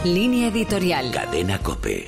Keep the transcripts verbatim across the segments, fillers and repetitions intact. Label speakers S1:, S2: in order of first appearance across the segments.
S1: Línea editorial.
S2: Cadena COPE.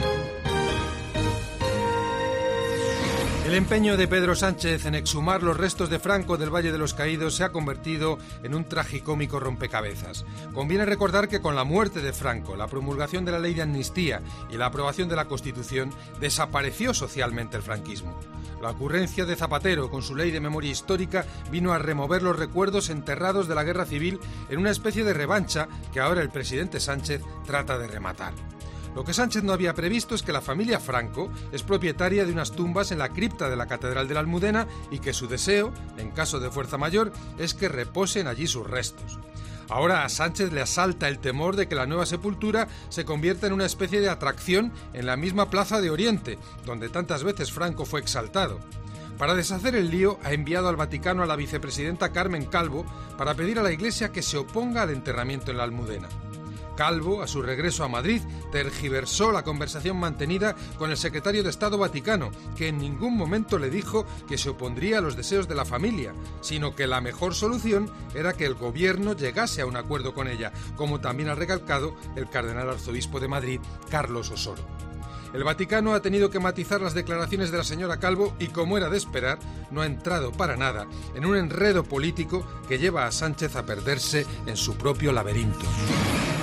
S3: El empeño de Pedro Sánchez en exhumar los restos de Franco del Valle de los Caídos se ha convertido en un tragicómico rompecabezas. Conviene recordar que con la muerte de Franco, la promulgación de la ley de amnistía y la aprobación de la Constitución, desapareció socialmente el franquismo. La ocurrencia de Zapatero con su ley de memoria histórica vino a remover los recuerdos enterrados de la guerra civil en una especie de revancha que ahora el presidente Sánchez trata de rematar. Lo que Sánchez no había previsto es que la familia Franco es propietaria de unas tumbas en la cripta de la Catedral de la Almudena y que su deseo, en caso de fuerza mayor, es que reposen allí sus restos. Ahora a Sánchez le asalta el temor de que la nueva sepultura se convierta en una especie de atracción en la misma Plaza de Oriente, donde tantas veces Franco fue exaltado. Para deshacer el lío, ha enviado al Vaticano a la vicepresidenta Carmen Calvo para pedir a la Iglesia que se oponga al enterramiento en la Almudena. Calvo, a su regreso a Madrid, tergiversó la conversación mantenida con el secretario de Estado Vaticano, que en ningún momento le dijo que se opondría a los deseos de la familia, sino que la mejor solución era que el gobierno llegase a un acuerdo con ella, como también ha recalcado el cardenal arzobispo de Madrid, Carlos Osoro. El Vaticano ha tenido que matizar las declaraciones de la señora Calvo y, como era de esperar, no ha entrado para nada en un enredo político que lleva a Sánchez a perderse en su propio laberinto.